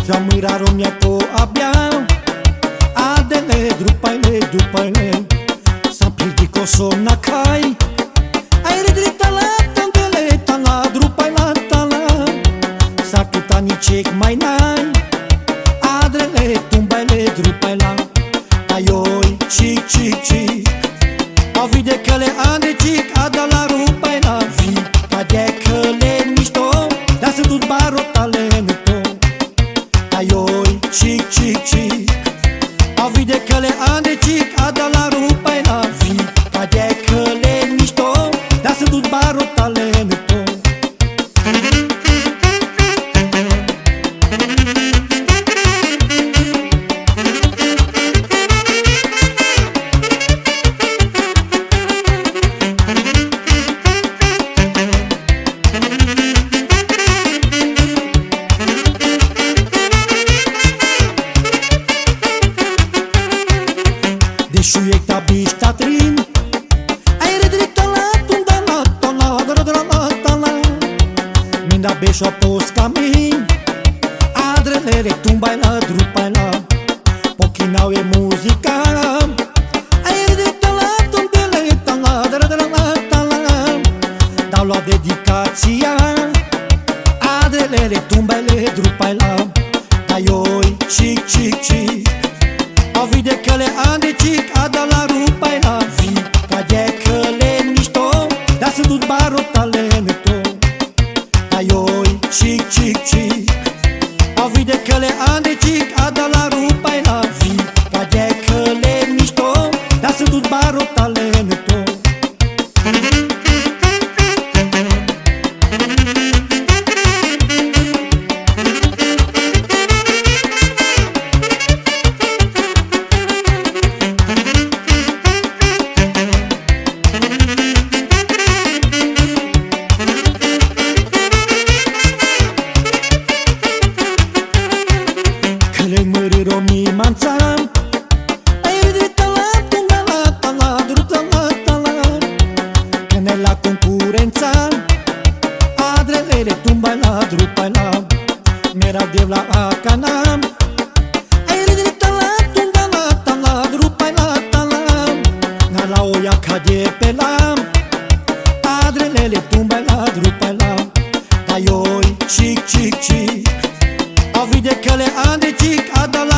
Zamâraro mieto abbiamo a delle drupaile Sampirdi kosona kai ai redrita la tandele tala drupaila tala Sartutani cek mai nai adrele tumbaile drupaila Aioi cic cic cic a vide căle ande cic adala rupaila vi cade căle mișto dar sunt tot barotale Aioi, cic, cic, cic a vide căle ande cic ada la rupai la vi cade căle mișto dar sunt tot barotale neto Deșuiec ta bișta trin ai redrita la tunda la tala dra Minda beșo pos camin adrele retumbai la drupai la Pochinau e muzica ai redrita la tundele tala dra Dau la dedicația adrele retumbai le drupai la Aioi, cic, cic, cic a vide căle ande cic ada la rupai la vi cade căle mișto dar sunt tot barotale neto Aioi, cic, cic, cic a vide căle ande cic ada la rupai la vi cade căle mișto dar sunt tot barotale neto Romi manțam ai redrita la tunda la tala drutala Când e la concurența adrele tumbai la drupaila Merau dev la acanam ai redrita la tunda la tala drupaila Na la oia cade pe la adrele tumbai la drupaila Aioi, cic, cic, cic a vide căle ande cic ada la